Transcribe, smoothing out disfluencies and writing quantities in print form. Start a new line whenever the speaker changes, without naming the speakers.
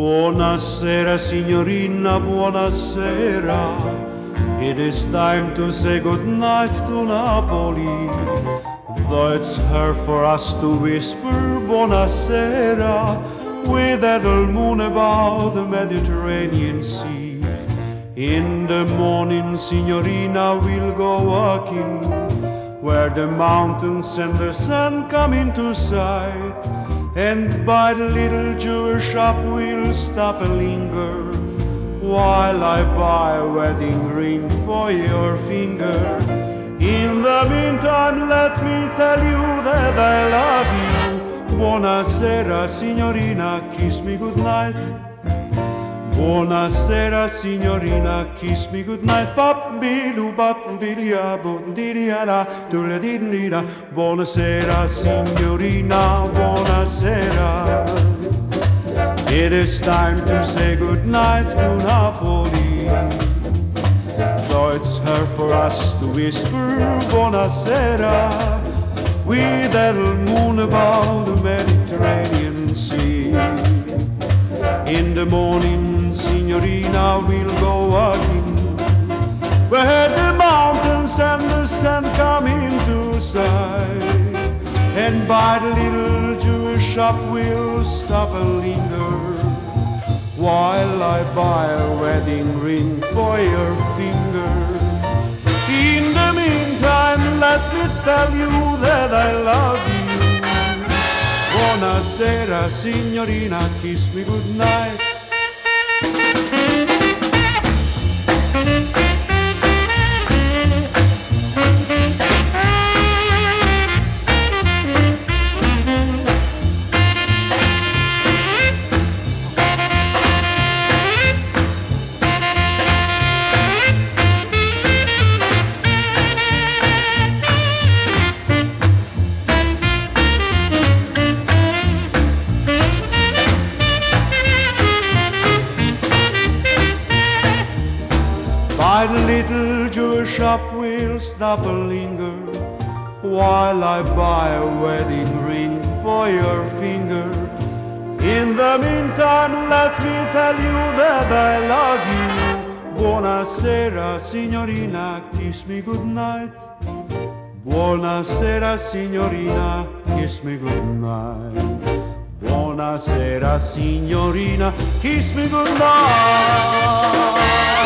Buonasera signorina, buonasera. It is time to say goodnight to Napoli. Though it's hard for us to whisper buonasera with that old moon above the Mediterranean Sea. In the morning, signorina, we'll go walking where the mountains and the sun come into sight. And by the little jewel shop we'll stop and linger while I buy a wedding ring for your finger. In the meantime, let me tell you that I love you. Buonasera, signorina, kiss me goodnight. Buonasera, signorina, kiss me goodnight. Papbilu, papbilia, bondiria, tuladinira. Buonasera, signorina, buonasera. It is time to say goodnight to Napoli. Though it's hard for us to whisper buonasera with that moon above the Mediterranean Sea. In the morning, signorina, we'll go walking where the mountains and the sun come into sight. And by the little Jewish shop we'll stop and linger while I buy a wedding ring for your finger. In the meantime, let me tell you that I love you. Buonasera, signorina, kiss me goodnight. By the little jewel shop we'll stop and linger while I buy a wedding ring for your finger. In the meantime, let me tell you that I love you. Buonasera, signorina, kiss me goodnight. Buonasera, signorina, kiss me goodnight. Buonasera, signorina, kiss me goodnight.